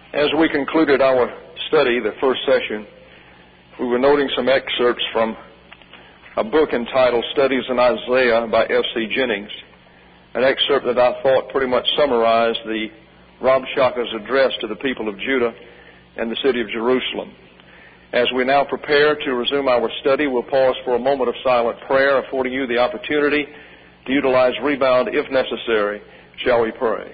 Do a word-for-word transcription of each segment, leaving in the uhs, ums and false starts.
As we concluded our study, the first session, we were noting some excerpts from a book entitled Studies in Isaiah by F C Jennings, an excerpt that I thought pretty much summarized the Rabshakeh's address to the people of Judah and the city of Jerusalem. As we now prepare to resume our study, we'll pause for a moment of silent prayer, affording you the opportunity to utilize rebound if necessary. Shall we pray?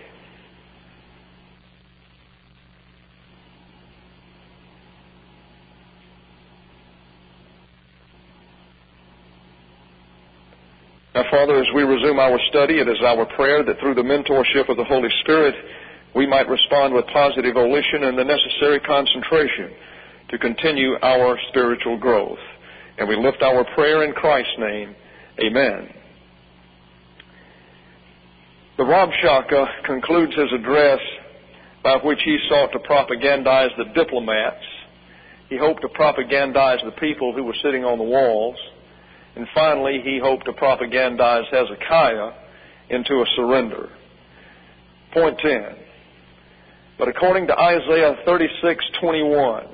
Now, Father, as we resume our study, it is our prayer that through the mentorship of the Holy Spirit, we might respond with positive volition and the necessary concentration to continue our spiritual growth. And we lift our prayer in Christ's name. Amen. The Rabshakeh concludes his address by which he sought to propagandize the diplomats. He hoped to propagandize the people who were sitting on the walls. And finally, he hoped to propagandize Hezekiah into a surrender. Point ten. But according to Isaiah thirty-six twenty-one,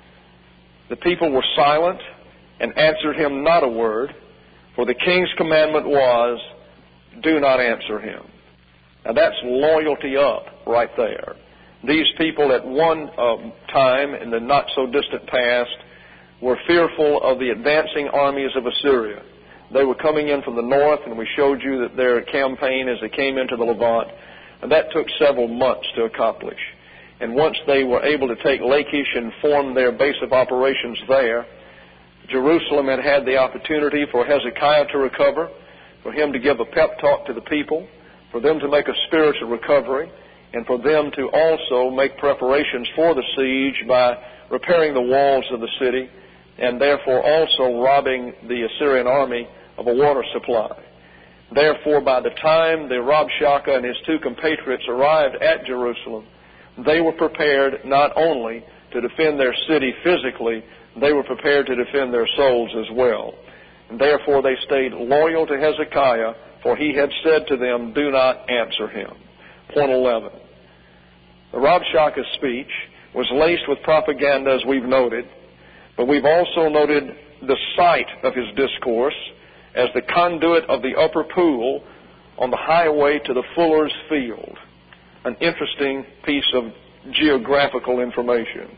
the people were silent and answered him not a word, for the king's commandment was, do not answer him. Now that's loyalty up right there. These people at one um, time in the not-so-distant past were fearful of the advancing armies of Assyria. They were coming in from the north, and we showed you that their campaign as they came into the Levant, and that took several months to accomplish. And once they were able to take Lachish and form their base of operations there, Jerusalem had had the opportunity for Hezekiah to recover, for him to give a pep talk to the people, for them to make a spiritual recovery, and for them to also make preparations for the siege by repairing the walls of the city, and therefore also robbing the Assyrian army of a water supply. Therefore, by the time the Rabshakeh and his two compatriots arrived at Jerusalem, they were prepared not only to defend their city physically, they were prepared to defend their souls as well. And therefore, they stayed loyal to Hezekiah, for he had said to them, do not answer him. Point eleven. The Rabshakeh's speech was laced with propaganda, as we've noted, but we've also noted the site of his discourse as the conduit of the upper pool on the highway to the fuller's field. An interesting piece of geographical information.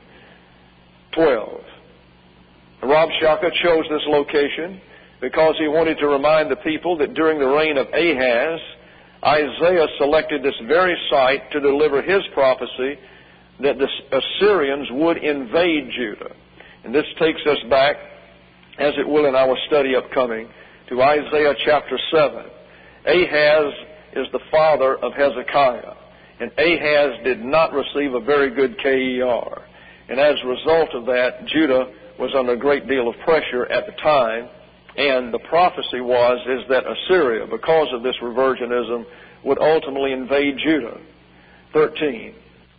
twelve. The Rabshakeh chose this location because he wanted to remind the people that during the reign of Ahaz, Isaiah selected this very site to deliver his prophecy that the Assyrians would invade Judah. And this takes us back, as it will in our study upcoming, to Isaiah chapter seven. Ahaz is the father of Hezekiah, and Ahaz did not receive a very good K E R. And as a result of that, Judah was under a great deal of pressure at the time, and the prophecy was is that Assyria, because of this reversionism, would ultimately invade Judah. thirteen.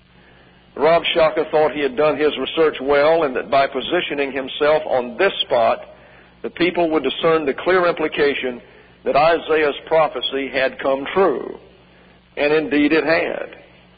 Rabshakeh thought he had done his research well, and that by positioning himself on this spot, the people would discern the clear implication that Isaiah's prophecy had come true. And indeed it had.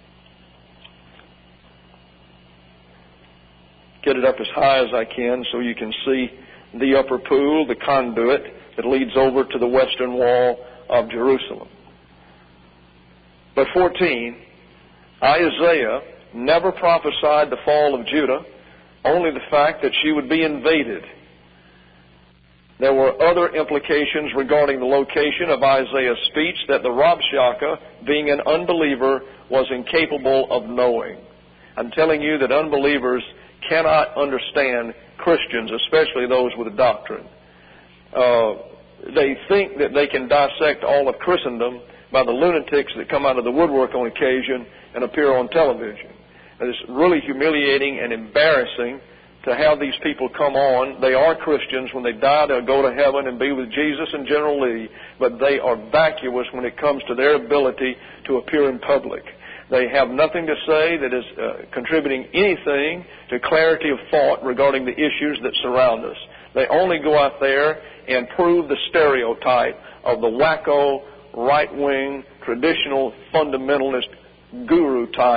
Get it up as high as I can so you can see the upper pool, the conduit that leads over to the western wall of Jerusalem. But fourteen, Isaiah never prophesied the fall of Judah, only the fact that she would be invaded. There were other implications regarding the location of Isaiah's speech that the Rabshakeh, being an unbeliever, was incapable of knowing. I'm telling you that unbelievers cannot understand Christians, especially those with a doctrine. Uh, they think that they can dissect all of Christendom by the lunatics that come out of the woodwork on occasion and appear on television. And it's really humiliating and embarrassing to have these people come on. They are Christians. When they die, they'll go to heaven and be with Jesus and General Lee, but they are vacuous when it comes to their ability to appear in public. They have nothing to say that is uh, contributing anything to clarity of thought regarding the issues that surround us. They only go out there and prove the stereotype of the wacko, right-wing, traditional fundamentalist guru type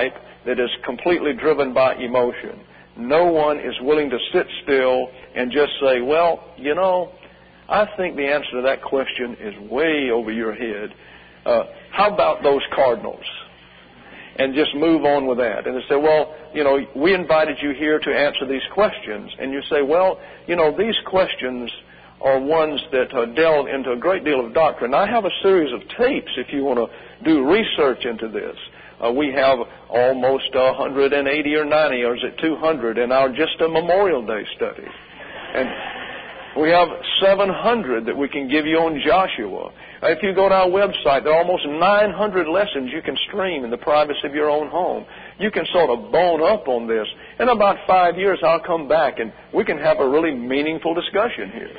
that is completely driven by emotion. No one is willing to sit still and just say, well, you know, I think the answer to that question is way over your head. Uh, how about those Cardinals? And just move on with that. And they say, well, you know, we invited you here to answer these questions. And you say, well, you know, these questions are ones that uh, delve into a great deal of doctrine. I have a series of tapes if you want to do research into this. Uh, we have almost one hundred eighty or ninety, or is it two hundred, in our just a Memorial Day study. And we have seven hundred that we can give you on Joshua. If you go to our website, there are almost nine hundred lessons you can stream in the privacy of your own home. You can sort of bone up on this. In about five years, I'll come back and we can have a really meaningful discussion here.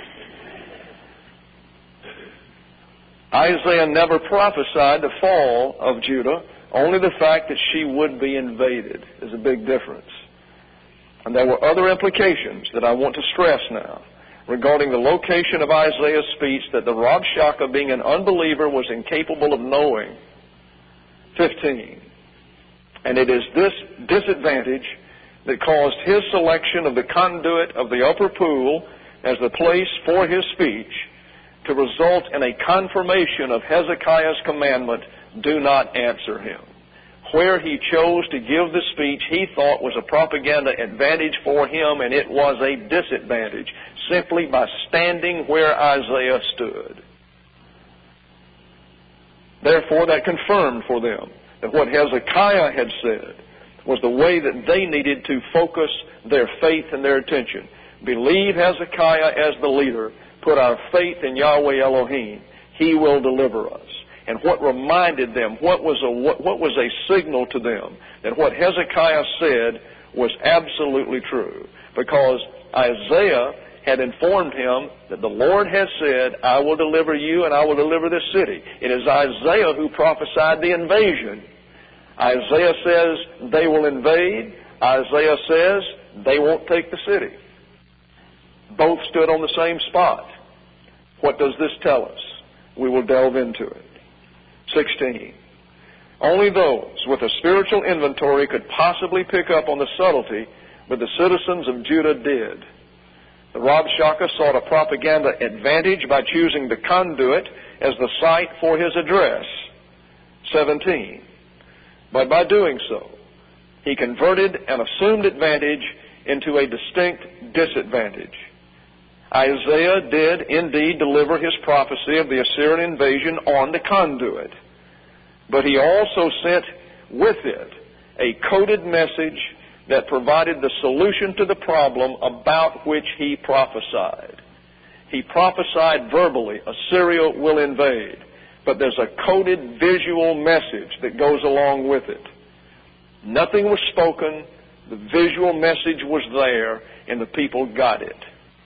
Isaiah never prophesied the fall of Judah. Only the fact that she would be invaded is a big difference. And there were other implications that I want to stress now regarding the location of Isaiah's speech that the Rabshakeh, being an unbeliever, was incapable of knowing. fifteen. And it is this disadvantage that caused his selection of the conduit of the upper pool as the place for his speech to result in a confirmation of Hezekiah's commandment, do not answer him. Where he chose to give the speech he thought was a propaganda advantage for him, and it was a disadvantage, simply by standing where Isaiah stood. Therefore, that confirmed for them that what Hezekiah had said was the way that they needed to focus their faith and their attention. Believe Hezekiah as the leader. Put our faith in Yahweh Elohim. He will deliver us. And what reminded them, what was a what, what was a signal to them that what Hezekiah said was absolutely true, because Isaiah had informed him that the Lord has said, I will deliver you and I will deliver this city. It is Isaiah who prophesied the invasion. Isaiah says they will invade. Isaiah says they won't take the city. Both stood on the same spot. What does this tell us? We will delve into it. sixteen. Only those with a spiritual inventory could possibly pick up on the subtlety, but the citizens of Judah did. The Rabshakeh sought a propaganda advantage by choosing the conduit as the site for his address. seventeen. But by doing so, he converted an assumed advantage into a distinct disadvantage. Isaiah did indeed deliver his prophecy of the Assyrian invasion on the conduit, but he also sent with it a coded message that provided the solution to the problem about which he prophesied. He prophesied verbally, Assyria will invade, but there's a coded visual message that goes along with it. Nothing was spoken, the visual message was there, and the people got it.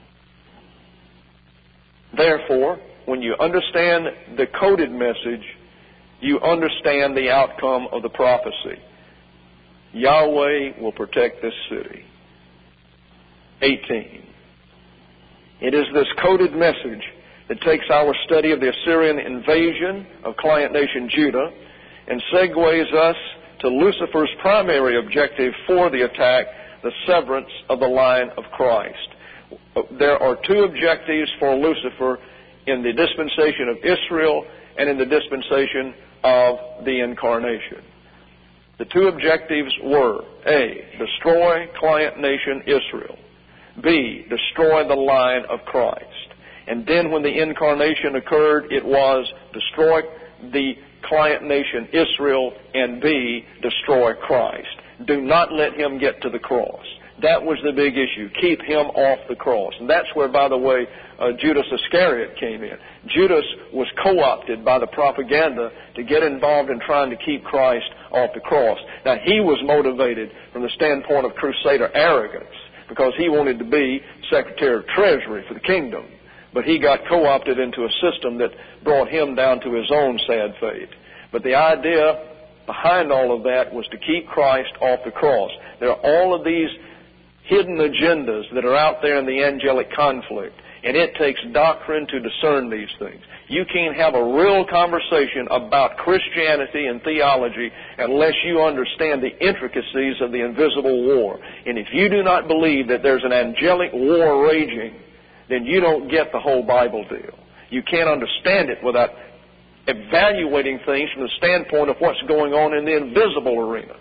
Therefore, when you understand the coded message, you understand the outcome of the prophecy. Yahweh will protect this city. eighteen. It is this coded message that takes our study of the Assyrian invasion of client nation Judah and segues us to Lucifer's primary objective for the attack, the severance of the line of Christ. There are two objectives for Lucifer in the dispensation of Israel and in the dispensation of the incarnation. The two objectives were, A, destroy client nation Israel. B, destroy the line of Christ. And then when the incarnation occurred, it was destroy the client nation Israel, and B, destroy Christ. Do not let him get to the cross. That was the big issue. Keep him off the cross. And that's where, by the way, uh, Judas Iscariot came in. Judas was co-opted by the propaganda to get involved in trying to keep Christ off the cross. Now, he was motivated from the standpoint of crusader arrogance because he wanted to be Secretary of Treasury for the kingdom. But he got co-opted into a system that brought him down to his own sad fate. But the idea behind all of that was to keep Christ off the cross. There are all of these hidden agendas that are out there in the angelic conflict. And it takes doctrine to discern these things. You can't have a real conversation about Christianity and theology unless you understand the intricacies of the invisible war. And if you do not believe that there's an angelic war raging, then you don't get the whole Bible deal. You can't understand it without evaluating things from the standpoint of what's going on in the invisible arena.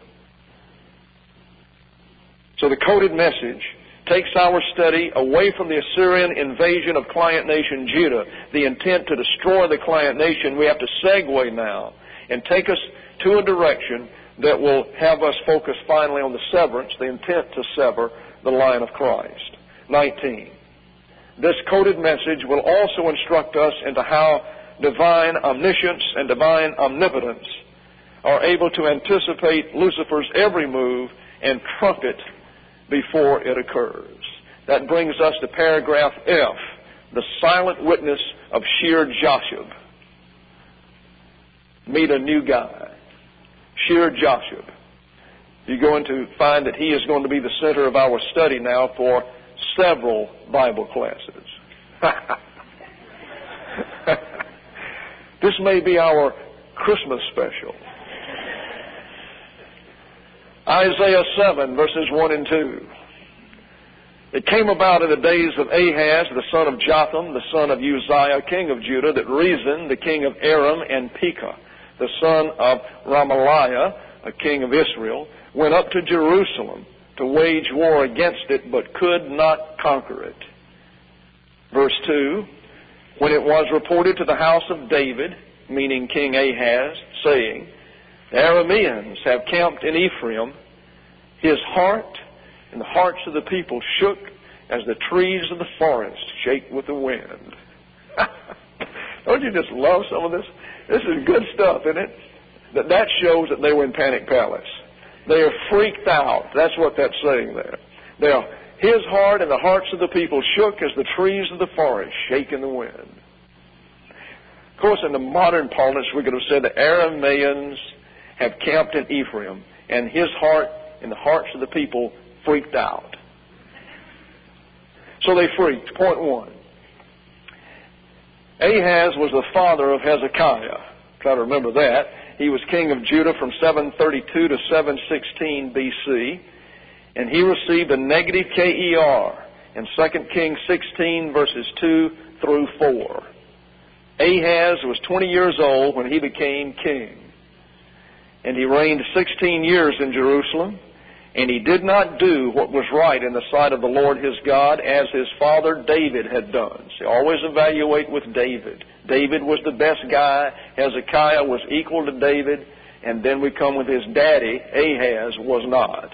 So the coded message takes our study away from the Assyrian invasion of client nation Judah, the intent to destroy the client nation. We have to segue now and take us to a direction that will have us focus finally on the severance, the intent to sever the line of Christ. nineteen. This coded message will also instruct us into how divine omniscience and divine omnipotence are able to anticipate Lucifer's every move and trumpet before it occurs. That brings us to paragraph F, the silent witness of Shir Jashub. Meet a new guy, Shir Jashub. You're going to find that he is going to be the center of our study now for several Bible classes. This may be our Christmas special. Isaiah seven, verses one and two. It came about in the days of Ahaz, the son of Jotham, the son of Uzziah, king of Judah, that Rezin, the king of Aram, and Pekah, the son of Ramaliah, a king of Israel, went up to Jerusalem to wage war against it, but could not conquer it. Verse two, when it was reported to the house of David, meaning King Ahaz, saying, the Arameans have camped in Ephraim, his heart and the hearts of the people shook as the trees of the forest shake with the wind. Don't you just love some of this? This is good stuff, isn't it? That, that shows that they were in Panic Palace. They are freaked out. That's what that's saying there. They are, his heart and the hearts of the people shook as the trees of the forest shake in the wind. Of course, in the modern parlance, we could have said the Arameans have camped in Ephraim, and his heart and the hearts of the people freaked out. So they freaked. Point one. Ahaz was the father of Hezekiah. Try to remember that. He was king of Judah from seven thirty-two to seven sixteen B C, and he received a negative K E R in Second Kings sixteen, verses two through four. Ahaz was twenty years old when he became king. And he reigned sixteen years in Jerusalem, and he did not do what was right in the sight of the Lord his God, as his father David had done. So always evaluate with David. David was the best guy. Hezekiah was equal to David. And then we come with his daddy, Ahaz, was not.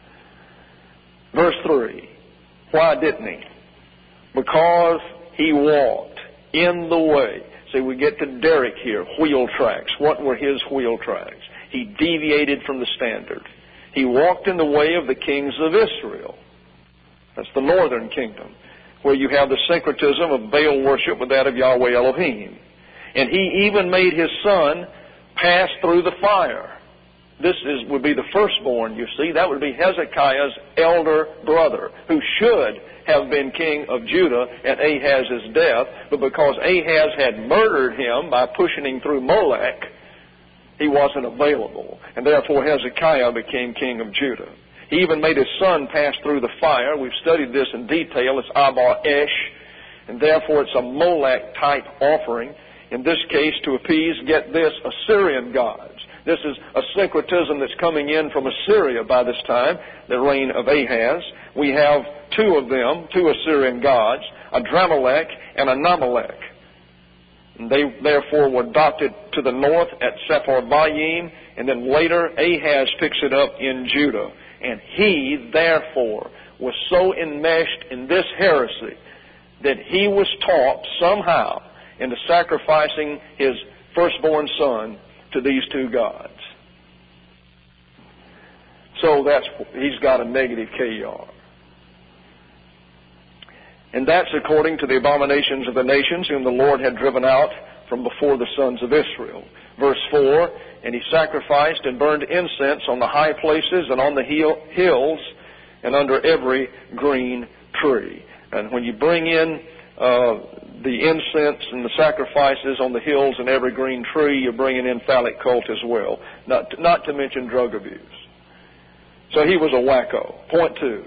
Verse three. Why didn't he? Because he walked in the way. See, we get to Derek here, wheel tracks. What were his wheel tracks? He deviated from the standard. He walked in the way of the kings of Israel. That's the northern kingdom, where you have the syncretism of Baal worship with that of Yahweh Elohim. And he even made his son pass through the fire. This is, would be the firstborn, you see. That would be Hezekiah's elder brother, who should have been king of Judah at Ahaz's death, but because Ahaz had murdered him by pushing him through Molech, he wasn't available. And therefore Hezekiah became king of Judah. He even made his son pass through the fire. We've studied this in detail. It's Abba Esh, and therefore it's a Molech-type offering. In this case, to appease, get this, Assyrian gods. This is a syncretism that's coming in from Assyria by this time, the reign of Ahaz. We have two of them, two Assyrian gods, Adramelech and Anamelech. They therefore were adopted to the north at Sepharvaim, and then later Ahaz picks it up in Judah. And he, therefore, was so enmeshed in this heresy that he was taught somehow into sacrificing his firstborn son to these two gods. So that's, he's got a negative K E R. And that's according to the abominations of the nations whom the Lord had driven out from before the sons of Israel. Verse four, and he sacrificed and burned incense on the high places and on the hills and under every green tree. And when you bring in uh, the incense and the sacrifices on the hills and every green tree. You're bringing in phallic cult as well, not to, not to mention drug abuse. So he was a wacko. Point two.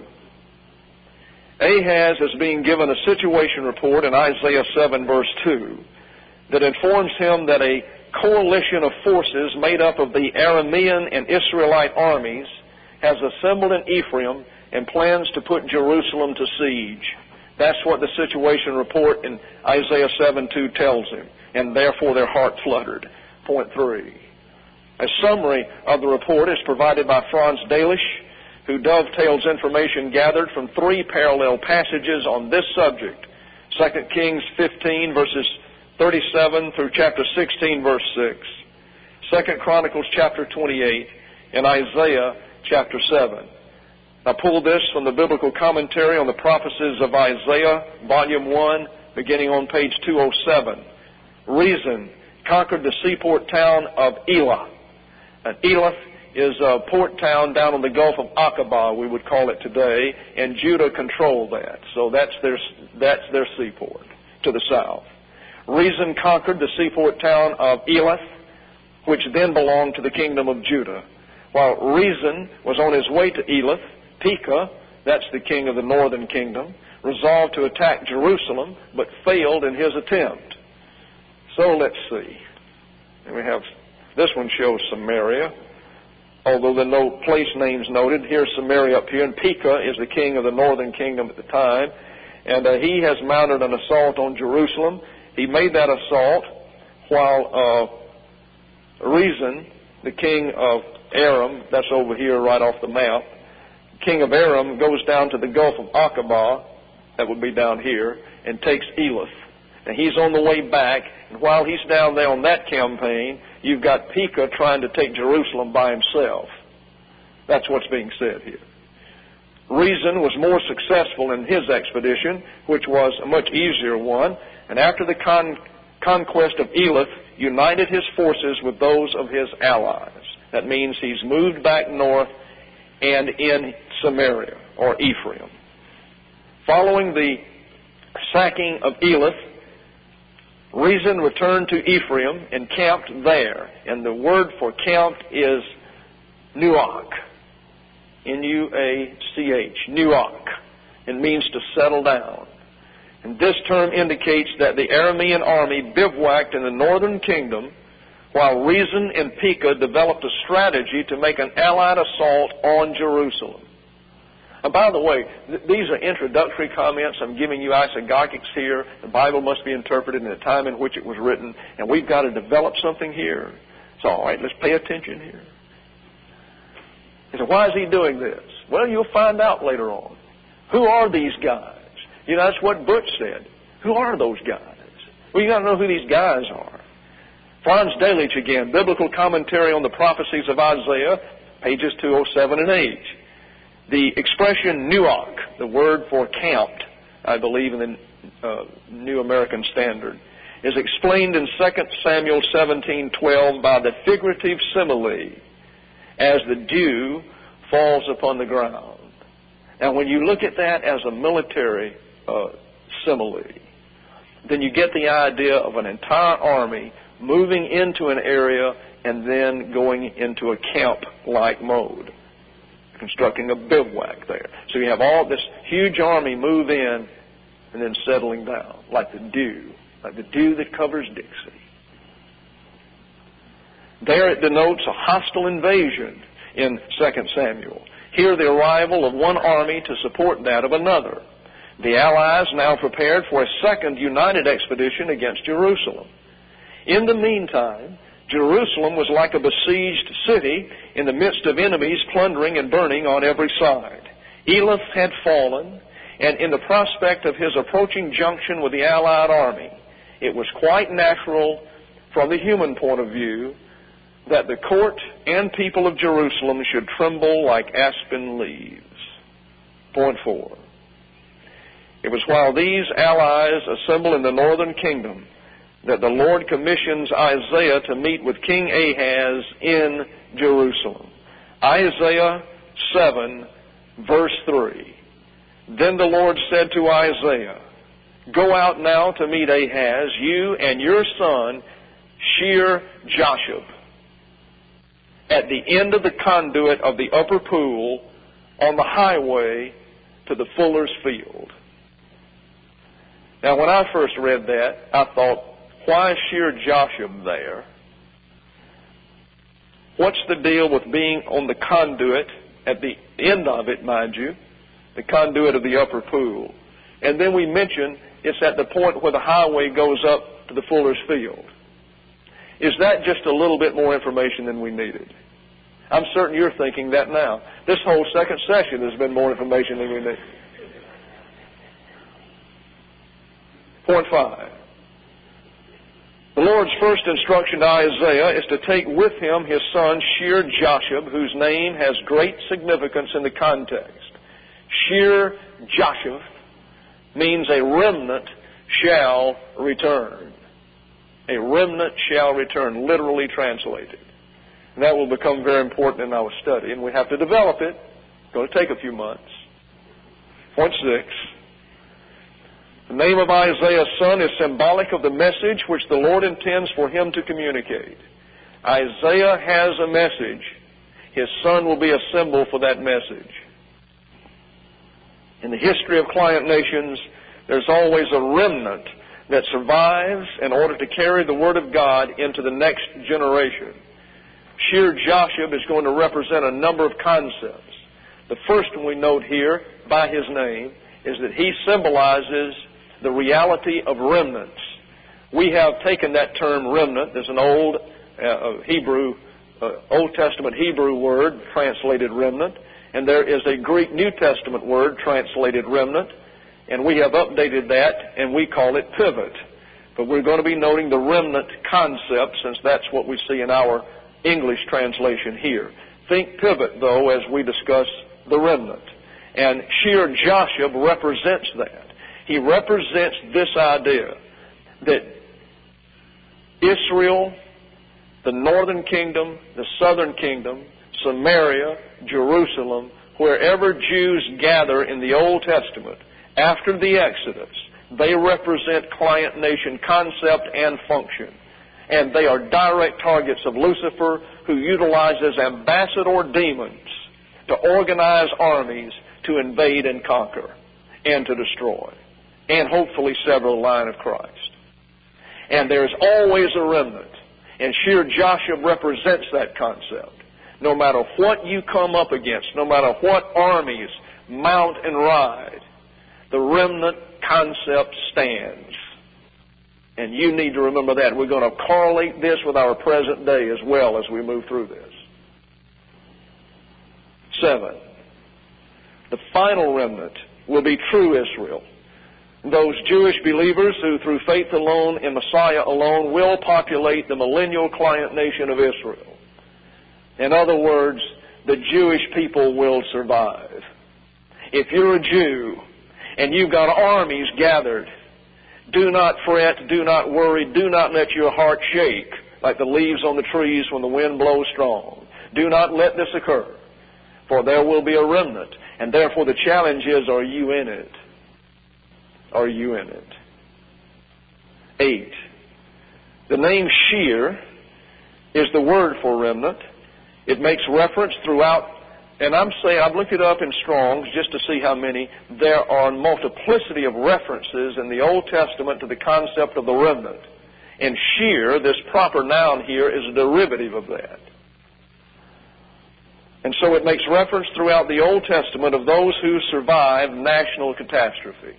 Ahaz is being given a situation report in Isaiah seven verse two that informs him that a coalition of forces made up of the Aramean and Israelite armies has assembled in Ephraim and plans to put Jerusalem to siege. That's what the situation report in Isaiah seven two tells him, and therefore their heart fluttered. Point three. A summary of the report is provided by Franz Delitzsch, who dovetails information gathered from three parallel passages on this subject. Second Kings fifteen verses thirty-seven through chapter sixteen verse six. Second Chronicles chapter twenty-eight and Isaiah chapter seven. I pulled this from the Biblical Commentary on the Prophecies of Isaiah, volume one, beginning on page two oh seven. Rezin conquered the seaport town of Elath. And Elath is a port town down on the Gulf of Aqaba, we would call it today, and Judah controlled that. So that's their, that's their seaport to the south. Rezin conquered the seaport town of Elath, which then belonged to the kingdom of Judah. While Rezin was on his way to Elath, Pekah, that's the king of the northern kingdom, resolved to attack Jerusalem, but failed in his attempt. So let's see. And we have, this one shows Samaria, although there are no place names noted. Here's Samaria up here, and Pekah is the king of the northern kingdom at the time. And uh, he has mounted an assault on Jerusalem. He made that assault while uh, Rezin, the king of Aram, that's over here right off the map, king of Aram goes down to the Gulf of Aqaba, that would be down here, and takes Elath. And he's on the way back, and while he's down there on that campaign, you've got Pekah trying to take Jerusalem by himself. That's what's being said here. Rezin was more successful in his expedition, which was a much easier one, and after the con- conquest of Elath, united his forces with those of his allies. That means he's moved back north and in Samaria, or Ephraim. Following the sacking of Elath, Rezin returned to Ephraim and camped there. And the word for camped is nuach. N U A C H. Nuach. It means to settle down. And this term indicates that the Aramean army bivouacked in the northern kingdom, while Rezin and Pekah developed a strategy to make an allied assault on Jerusalem. And by the way, th- these are introductory comments. I'm giving you isagogics here. The Bible must be interpreted in the time in which it was written, and we've got to develop something here. So, all right, let's pay attention here. He said, why is he doing this? Well, you'll find out later on. Who are these guys? You know, that's what Butch said. Who are those guys? Well, you got to know who these guys are. Franz Delitzsch again, Biblical Commentary on the Prophecies of Isaiah, pages two oh seven and eight. The expression nuach, the word for camped, I believe in the uh, New American Standard, is explained in Second Samuel seventeen twelve by the figurative simile, as the dew falls upon the ground. Now, when you look at that as a military uh, simile, then you get the idea of an entire army moving into an area and then going into a camp-like mode, constructing a bivouac there. So you have all this huge army move in and then settling down, like the dew, like the dew that covers Dixie. There it denotes a hostile invasion in Second Samuel. Here the arrival of one army to support that of another. The Allies now prepared for a second united expedition against Jerusalem. In the meantime, Jerusalem was like a besieged city in the midst of enemies plundering and burning on every side. Elath had fallen, and in the prospect of his approaching junction with the Allied army, it was quite natural from the human point of view that the court and people of Jerusalem should tremble like aspen leaves. Point four. It was while these allies assemble in the northern kingdom that the Lord commissions Isaiah to meet with King Ahaz in Jerusalem. Isaiah seven, verse three. Then the Lord said to Isaiah, Go out now to meet Ahaz, you and your son, Shear-Jashub, at the end of the conduit of the upper pool on the highway to the fuller's field. Now, when I first read that, I thought, why is Shear-Jashub there? What's the deal with being on the conduit at the end of it, mind you, the conduit of the upper pool? And then we mention it's at the point where the highway goes up to the fuller's field. Is that just a little bit more information than we needed? I'm certain you're thinking that now. This whole second session has been more information than we need. Point five. The Lord's first instruction to Isaiah is to take with him his son Shear-Jashub, whose name has great significance in the context. Shear-Jashub means a remnant shall return. A remnant shall return, literally translated. And that will become very important in our study, and we have to develop it. It's going to take a few months. Point six. The name of Isaiah's son is symbolic of the message which the Lord intends for him to communicate. Isaiah has a message. His son will be a symbol for that message. In the history of client nations, there's always a remnant that survives in order to carry the Word of God into the next generation. Shear-Jashub is going to represent a number of concepts. The first one we note here, by his name, is that he symbolizes the reality of remnants. We have taken that term remnant. There's an old uh, Hebrew, uh, Old Testament Hebrew word translated remnant, and there is a Greek New Testament word translated remnant, and we have updated that, and we call it pivot. But we're going to be noting the remnant concept, since that's what we see in our English translation here. Think pivot, though, as we discuss the remnant. And Shear-Jashub represents that. He represents this idea that Israel, the northern kingdom, the southern kingdom, Samaria, Jerusalem, wherever Jews gather in the Old Testament, after the Exodus, they represent client nation concept and function. And they are direct targets of Lucifer, who utilizes ambassador demons to organize armies to invade and conquer and to destroy, and hopefully sever the line of Christ. And there's always a remnant, and Shear-Jashub represents that concept. No matter what you come up against, no matter what armies mount and ride, the remnant concept stands. And you need to remember that. We're going to correlate this with our present day as well as we move through this. Seven. The final remnant will be true Israel. Those Jewish believers who, through faith alone in Messiah alone, will populate the millennial client nation of Israel. In other words, the Jewish people will survive. If you're a Jew and you've got armies gathered, do not fret, do not worry, do not let your heart shake like the leaves on the trees when the wind blows strong. Do not let this occur, for there will be a remnant. And therefore the challenge is, are you in it? Are you in it? Eight. The name Shear is the word for remnant. It makes reference throughout, and I'm saying, I've looked it up in Strong's just to see how many. There are a multiplicity of references in the Old Testament to the concept of the remnant. And Shear, this proper noun here, is a derivative of that. And so it makes reference throughout the Old Testament of those who survive national catastrophe.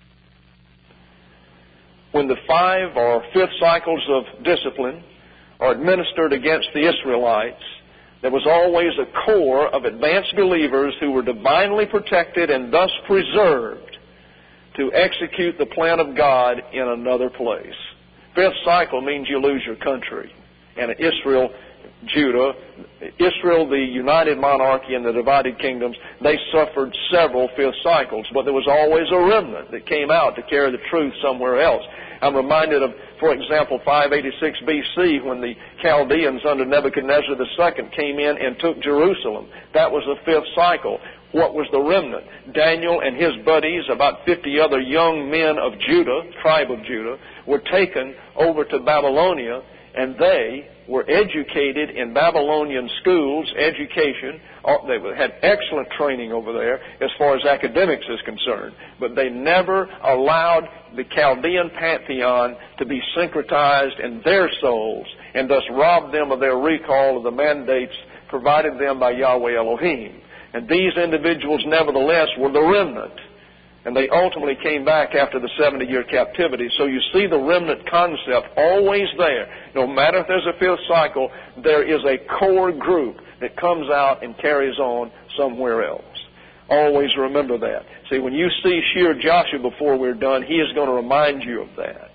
When the five or fifth cycles of discipline are administered against the Israelites, there was always a core of advanced believers who were divinely protected and thus preserved to execute the plan of God in another place. Fifth cycle means you lose your country. And Israel, Judah, Israel, the united monarchy and the divided kingdoms, they suffered several fifth cycles, but there was always a remnant that came out to carry the truth somewhere else. I'm reminded of, for example, five eighty-six B C when the Chaldeans under Nebuchadnezzar the Second came in and took Jerusalem. That was the fifth cycle. What was the remnant? Daniel and his buddies, about fifty other young men of Judah, tribe of Judah, were taken over to Babylonia, and they were educated in Babylonian schools, education. They had excellent training over there as far as academics is concerned. But they never allowed the Chaldean pantheon to be syncretized in their souls, and thus robbed them of their recall of the mandates provided them by Yahweh Elohim. And these individuals, nevertheless, were the remnant. And they ultimately came back after the seventy-year captivity. So you see the remnant concept always there. No matter if there's a fifth cycle, there is a core group that comes out and carries on somewhere else. Always remember that. See, when you see Shear Joshua before we're done, he is going to remind you of that.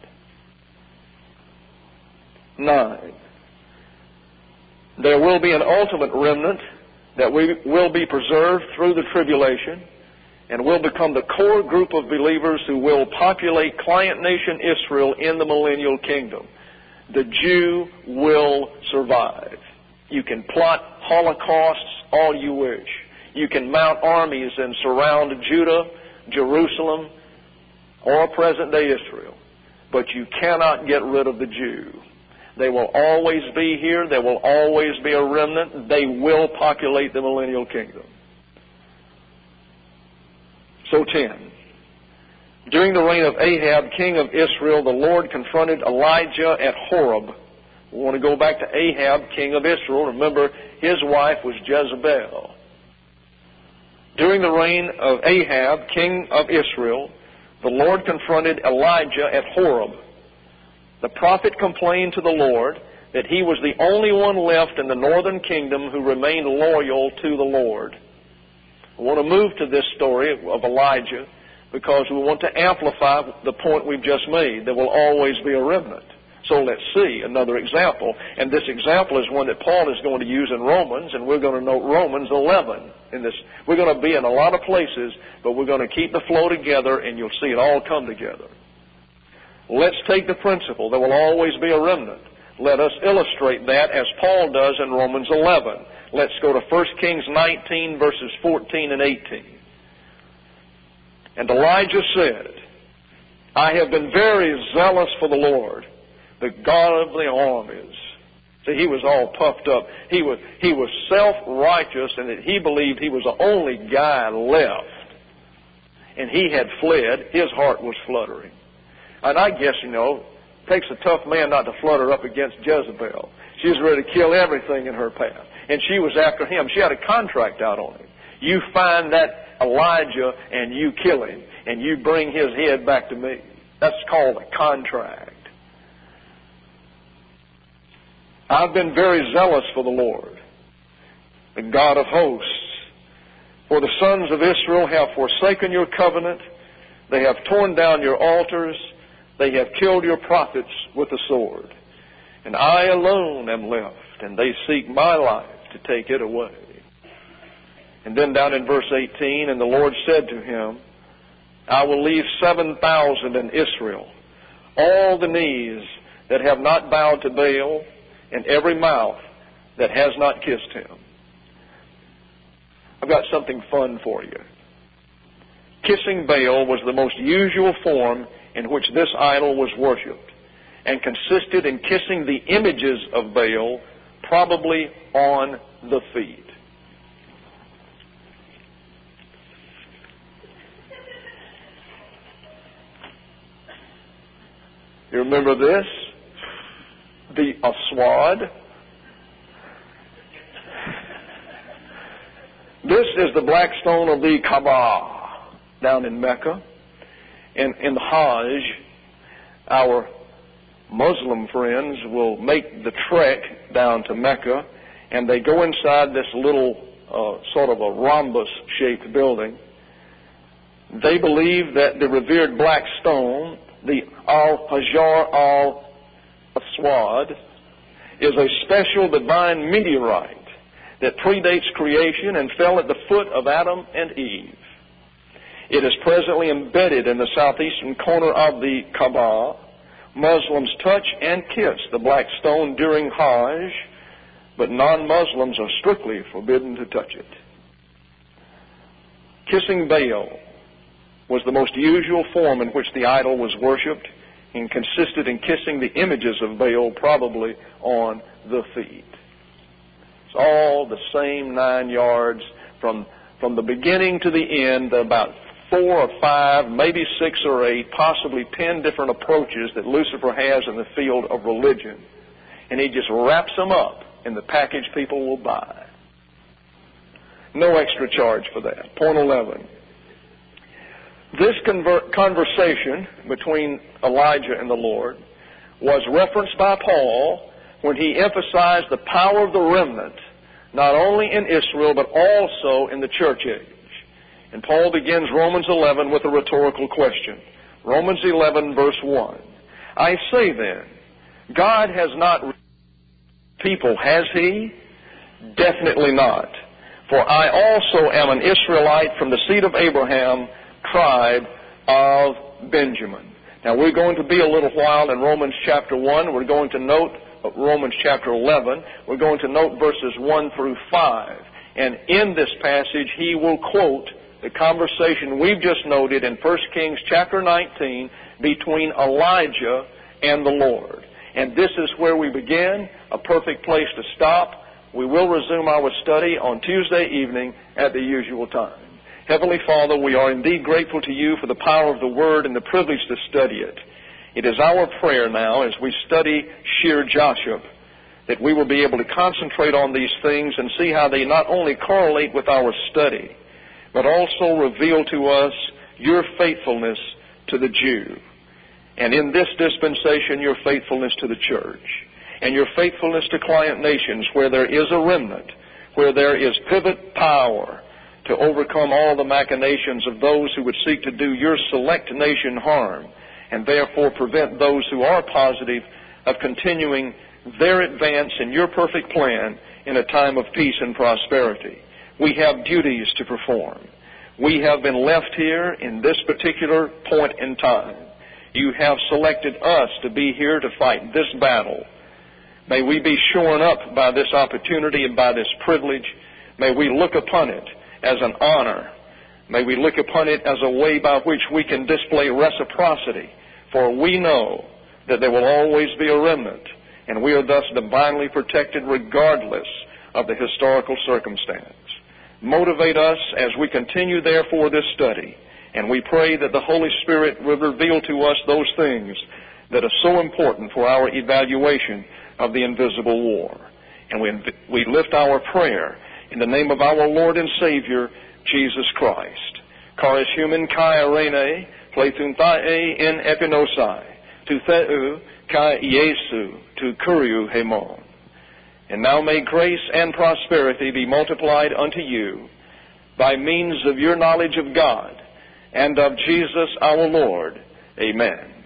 Nine. There will be an ultimate remnant that we will be preserved through the tribulation, and will become the core group of believers who will populate client nation Israel in the millennial kingdom. The Jew will survive. You can plot holocausts all you wish. You can mount armies and surround Judah, Jerusalem, or present-day Israel. But you cannot get rid of the Jew. They will always be here. There will always be a remnant. They will populate the millennial kingdom. So ten. During the reign of Ahab, king of Israel, the Lord confronted Elijah at Horeb. We want to go back to Ahab, king of Israel. Remember, his wife was Jezebel. During the reign of Ahab, king of Israel, the Lord confronted Elijah at Horeb. The prophet complained to the Lord that he was the only one left in the northern kingdom who remained loyal to the Lord. I want to move to this story of Elijah because we want to amplify the point we've just made. There will always be a remnant. So let's see another example. And this example is one that Paul is going to use in Romans, and we're going to note Romans eleven. In this, we're going to be in a lot of places, but we're going to keep the flow together, and you'll see it all come together. Let's take the principle. There will always be a remnant. Let us illustrate that as Paul does in Romans eleven. Let's go to First Kings nineteen, verses fourteen and eighteen. And Elijah said, I have been very zealous for the Lord, the God of the armies. See, he was all puffed up. He was, he was self-righteous, and that he believed he was the only guy left. And he had fled. His heart was fluttering. And I guess, you know, it takes a tough man not to flutter up against Jezebel. She was ready to kill everything in her path. And she was after him. She had a contract out on him. You find that Elijah and you kill him, and you bring his head back to me. That's called a contract. I've been very zealous for the Lord, the God of hosts. For the sons of Israel have forsaken your covenant. They have torn down your altars. They have killed your prophets with the sword. And I alone am left, and they seek my life to take it away. And then down in verse eighteen, and the Lord said to him, I will leave seven thousand in Israel, all the knees that have not bowed to Baal, and every mouth that has not kissed him. I've got something fun for you. Kissing Baal was the most usual form in which this idol was worshipped, and consisted in kissing the images of Baal, probably on the feet. You remember this? The Aswad. This is the black stone of the Kaaba down in Mecca. And in the Hajj, our Muslim friends will make the trek down to Mecca, and they go inside this little uh, sort of a rhombus-shaped building. They believe that the revered black stone, the Al-Hajar al-Aswad, is a special divine meteorite that predates creation and fell at the foot of Adam and Eve. It is presently embedded in the southeastern corner of the Kaaba. Muslims touch and kiss the black stone during Hajj, but non-Muslims are strictly forbidden to touch it. Kissing Baal was the most usual form in which the idol was worshipped, and consisted in kissing the images of Baal, probably on the feet. It's all the same nine yards from, from the beginning to the end, about four or five, maybe six or eight, possibly ten different approaches that Lucifer has in the field of religion. And he just wraps them up in the package people will buy. No extra charge for that. Point eleven. This conver- conversation between Elijah and the Lord was referenced by Paul when he emphasized the power of the remnant, not only in Israel, but also in the church age. And Paul begins Romans eleven with a rhetorical question. Romans eleven, verse one. I say then, God has not people, has He? Definitely not. For I also am an Israelite from the seed of Abraham, tribe of Benjamin. Now we're going to be a little while in Romans chapter one. We're going to note Romans chapter eleven. We're going to note verses one through five. And in this passage, he will quote the conversation we've just noted in First Kings chapter nineteen between Elijah and the Lord. And this is where we begin, a perfect place to stop. We will resume our study on Tuesday evening at the usual time. Heavenly Father, we are indeed grateful to you for the power of the Word and the privilege to study it. It is our prayer now as we study Shir Joshua that we will be able to concentrate on these things and see how they not only correlate with our study, but also reveal to us your faithfulness to the Jew. And in this dispensation, your faithfulness to the church. And your faithfulness to client nations where there is a remnant, where there is pivot power to overcome all the machinations of those who would seek to do your select nation harm, and therefore prevent those who are positive of continuing their advance in your perfect plan in a time of peace and prosperity. We have duties to perform. We have been left here in this particular point in time. You have selected us to be here to fight this battle. May we be shorn up by this opportunity and by this privilege. May we look upon it as an honor. May we look upon it as a way by which we can display reciprocity. For we know that there will always be a remnant, and we are thus divinely protected regardless of the historical circumstance. Motivate us as we continue, therefore, this study, and we pray that the Holy Spirit will reveal to us those things that are so important for our evaluation of the invisible war. And we, we lift our prayer in the name of our Lord and Savior, Jesus Christ. Charis human kai arene, pleithun thae in epinosai, tu theu kai Iesu, tu kuriu hemon. And now may grace and prosperity be multiplied unto you by means of your knowledge of God and of Jesus our Lord. Amen.